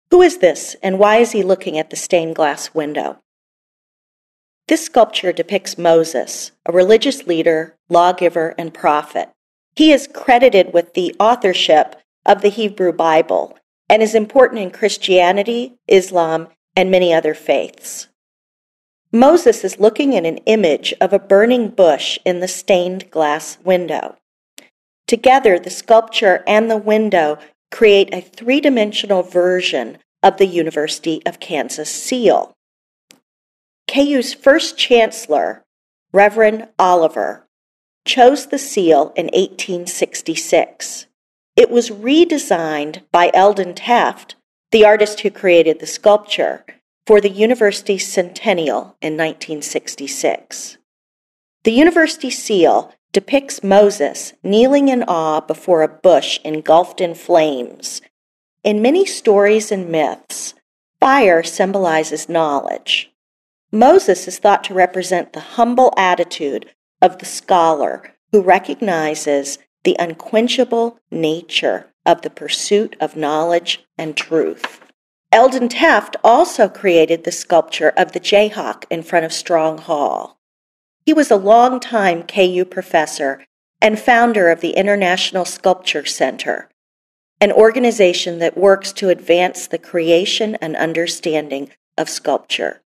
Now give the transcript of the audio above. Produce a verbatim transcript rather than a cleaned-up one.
Who is this, and why is he looking at the stained glass window? This sculpture depicts Moses, a religious leader, lawgiver, and prophet. He is credited with the authorship of the Hebrew Bible and is important in Christianity, Islam, and many other faiths. Moses is looking at an image of a burning bush in the stained glass window. Together, the sculpture and the window create a three-dimensional version of the University of Kansas seal. K U's first chancellor, Reverend Oliver, chose the seal in eighteen sixty-six. It was redesigned by Eldon Taft, the artist who created the sculpture, for the university's centennial in nineteen sixty-six. The university seal depicts Moses kneeling in awe before a bush engulfed in flames. In many stories and myths, fire symbolizes knowledge. Moses is thought to represent the humble attitude of the scholar who recognizes the unquenchable nature of the pursuit of knowledge and truth. Eldon Taft also created the sculpture of the Jayhawk in front of Strong Hall. He was a longtime K U professor and founder of the International Sculpture Center, an organization that works to advance the creation and understanding of sculpture.